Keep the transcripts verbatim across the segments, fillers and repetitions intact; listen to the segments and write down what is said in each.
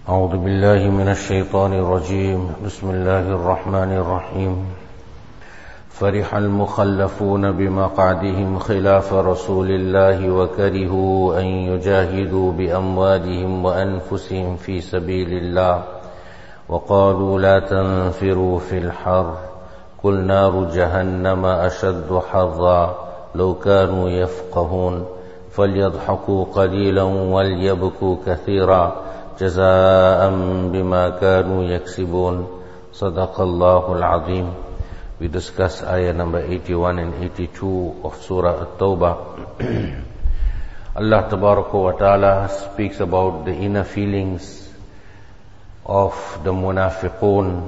أعوذ بالله من الشيطان الرجيم بسم الله الرحمن الرحيم فرح المخلفون بمقعدهم خلاف رسول الله وكرهوا أن يجاهدوا بأموالهم وأنفسهم في سبيل الله وقالوا لا تنفروا في الحر قل نار جهنم أشد حرا لو كانوا يفقهون فليضحكوا قليلا وليبكوا كثيرا جزاء بما كانوا يكسبون صدق الله العظيم. We discuss ayah number eighty-one and eighty-two of Surah At-Tawbah. Allah Tabaraka wa Ta'ala speaks about the inner feelings of the munafiqun,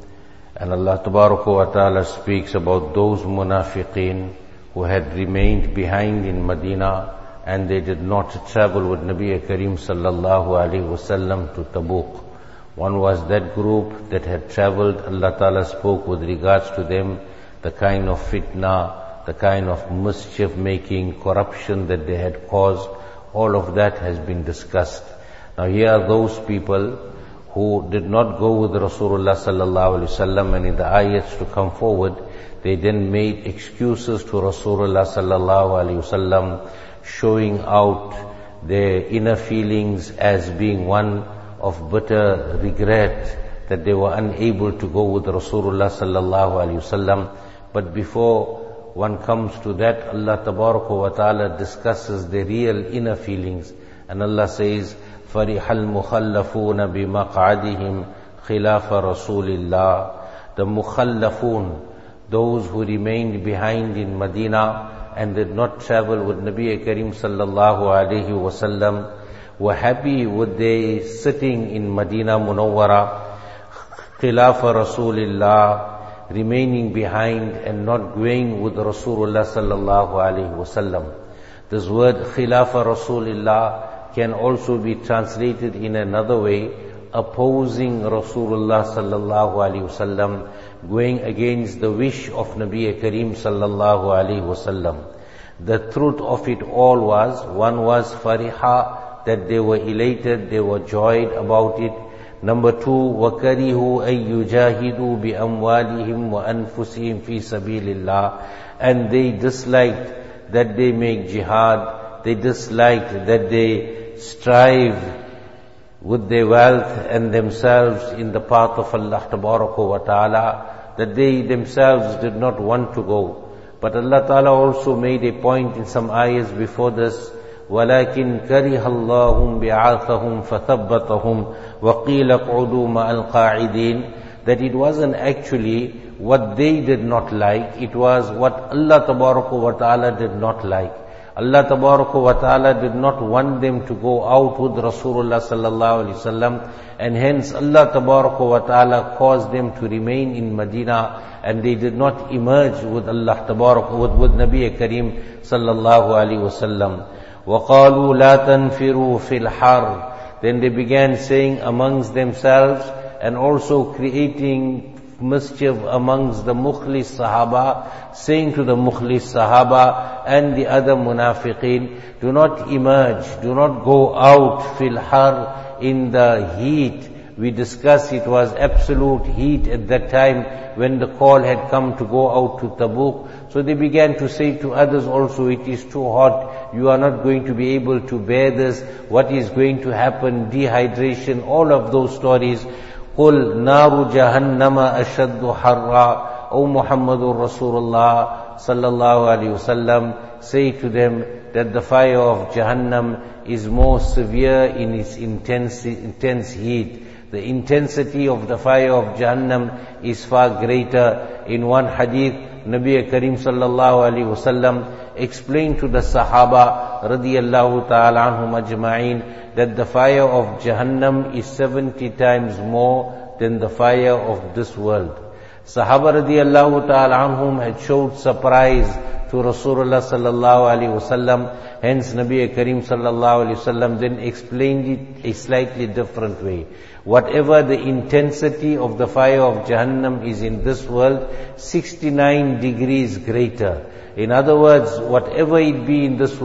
and Allah Tabaraka wa Ta'ala speaks about those munafiqeen who had remained behind in Medina and they did not travel with Nabi Kareem sallallahu alaihi wasallam to Tabuk. One was that group that had traveled. Allah Ta'ala spoke with regards to them, the kind of fitna, the kind of mischief making, corruption that they had caused. All of that has been discussed. Now here are those people who did not go with Rasulullah sallallahu alaihi wasallam, and in the ayats to come forward, they then made excuses to Rasulullah sallallahu alaihi wasallam, showing out their inner feelings as being one of bitter regret that they were unable to go with Rasulullah sallallahu alaihi wasallam. But before one comes to that, Allah Tabaraka wa Ta'ala discusses the real inner feelings, and Allah says, فَرِحَ الْمُخَلَّفُونَ بِمَقْعَدِهِمْ خِلَافَ رَسُولِ اللَّهِ. The mukhallafun, those who remained behind in Medina and did not travel with Nabi Kareem sallallahu alaihi wasallam, were happy with their sitting in Medina Munawwara, khilafa Rasulillah, remaining behind and not going with Rasulullah sallallahu alaihi wasallam. This word khilafa Rasulillah can also be translated in another way, opposing Rasulullah sallallahu alaihi wasallam, going against the wish of Nabi Kareem sallallahu alaihi wasallam. The truth of it all was, one was fariha, that they were elated, they were joyed about it. Number two, وَكَرِهُوا أَن يُجَاهِدُوا بِأَمْوَالِهِمْ وَأَنفُسِهِمْ فِي سَبِيلِ اللَّهِ. And they disliked that they make jihad, they disliked that they strive with their wealth and themselves in the path of Allah Tabaraka wa Ta'ala, that they themselves did not want to go. But Allah Ta'ala also made a point in some ayahs before this, وَلَكِنْ كَرِهَ اللَّهُمْ بِعَاثَهُمْ فَثَبَّتَهُمْ وَقِيلَ قْعُدُوا مَعَ الْقَاعِدِينَ. That it wasn't actually what they did not like, it was what Allah Tabaraka wa Ta'ala did not like. Allah Tabaraka wa Ta'ala did not want them to go out with Rasulullah sallallahu alaihi wasallam, and hence Allah Tabaraka wa Ta'ala caused them to remain in Medina, and they did not emerge with Allah Tabaraka, with, with Nabi Kareem sallallahu alaihi wasallam. وَقَالُوا لَا تَنْفِرُوا فِي الْحَرِّ. Then they began saying amongst themselves, and also creating mischief amongst the Mukhlis Sahaba, saying to the Mukhlis Sahaba and the other munafiqeen, do not emerge, do not go out fil har, in the heat. We discussed it was absolute heat at that time when the call had come to go out to Tabuk. So they began to say to others also, it is too hot, you are not going to be able to bear this, what is going to happen, dehydration, all of those stories. قُلْ نَارُ جَهَنَّمَ أَشَدُّ حَرًّا. O Muhammadur Rasulullah sallallahu alaihi wasallam, say to them that the fire of Jahannam is more severe in its intense, intense heat. The intensity of the fire of Jahannam is far greater. In one hadith, Nabi Kareem sallallahu alaihi wasallam explained to the Sahaba radiyallahu ta'ala anhum ajma'in that the fire of Jahannam is seventy times more than the fire of this world. Sahaba radiyallahu ta'ala anhum had showed surprise to Rasulullah sallallahu alaihi wasallam. Hence Nabi Kareem sallallahu alaihi wasallam then explained it a slightly different way. Whatever the intensity of the fire of Jahannam is in this world, sixty-nine degrees greater. In other words, whatever it be in this world,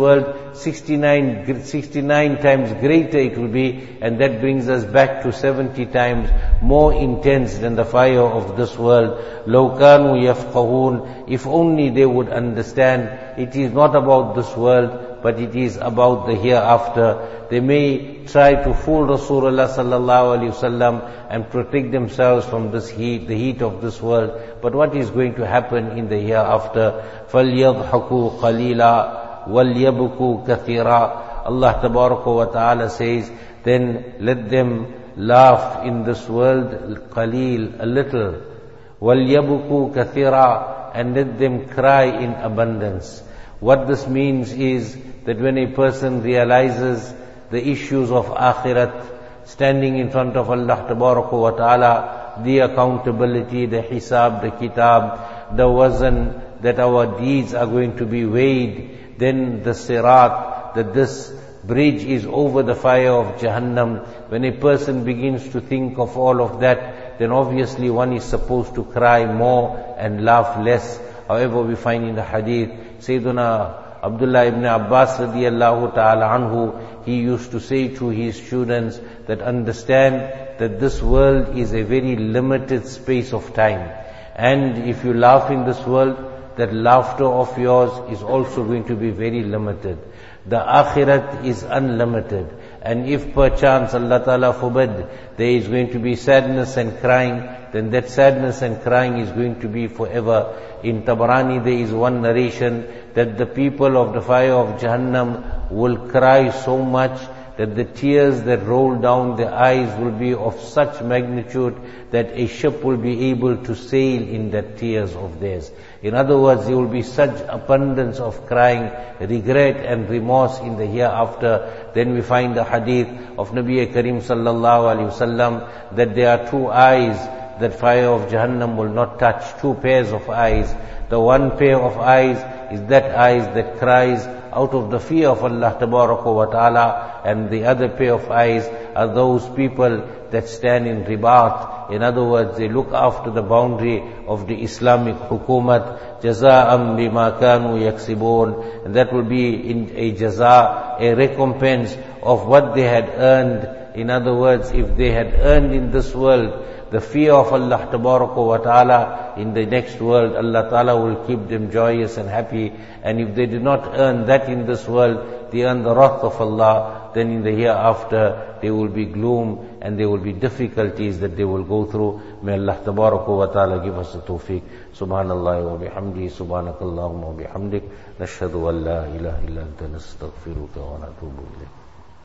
sixty-nine, sixty-nine times greater it will be, and that brings us back to seventy times more intense than the fire of this world. لَوْ كَانُوا يَفْقَهُونَ, if only they would understand, it is not about this world, but it is about the hereafter. They may try to fool Rasulullah sallallahu alaihi wasallam and protect themselves from this heat, the heat of this world. But what is going to happen in the hereafter? فَلْيَضْحَكُوا قَلِيلًا وَلْيَبْكُوا كَثِيرًا. Allah Tabaraka wa Ta'ala says, then let them laugh in this world, qaleel, a little. وَلْيَبْكُوا كَثِيرًا, and let them cry in abundance. What this means is that when a person realizes the issues of akhirat, standing in front of Allah Tabaraka wa Ta'ala, the accountability, the hisab, the kitab, the wazn, that our deeds are going to be weighed, then the sirat, that this bridge is over the fire of Jahannam. When a person begins to think of all of that, then obviously one is supposed to cry more and laugh less. However, we find in the hadith, Sayyiduna Abdullah ibn Abbas radiyallahu ta'ala anhu, he used to say to his students that understand that this world is a very limited space of time. And if you laugh in this world, that laughter of yours is also going to be very limited. The akhirat is unlimited. And if perchance, Allah Ta'ala forbid, there is going to be sadness and crying, then that sadness and crying is going to be forever. In Tabarani there is one narration that the people of the fire of Jahannam will cry so much that the tears that roll down their eyes will be of such magnitude that a ship will be able to sail in that tears of theirs. In other words, there will be such abundance of crying, regret and remorse in the hereafter. Then we find the hadith of Nabi Karim sallallahu alaihi wasallam that there are two eyes that fire of Jahannam will not touch, two pairs of eyes. The one pair of eyes is that eyes that cries out of the fear of Allah Tabaraka wa Ta'ala, and the other pair of eyes are those people that stand in ribat. In other words, they look after the boundary of the Islamic hukumat, jaza'am bima kanu yaksibun, and that will be in a jaza, a recompense of what they had earned. In other words, if they had earned in this world the fear of Allah Tabaraka wa Ta'ala, in the next world Allah Ta'ala will keep them joyous and happy. And if they did not earn that in this world, they earn the wrath of Allah, then in the hereafter there will be gloom and there will be difficulties that they will go through. May Allah Tabaraka wa Ta'ala give us the tawfiq. Subhanallah wa bihamdi, subhanakallahumma wa bihamdik, nashhadu an la ilaha illa anta nastaghfiruka wa natubu ilayk.